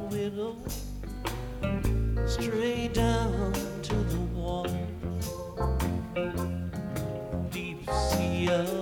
widow, straight down to the water, deep sea of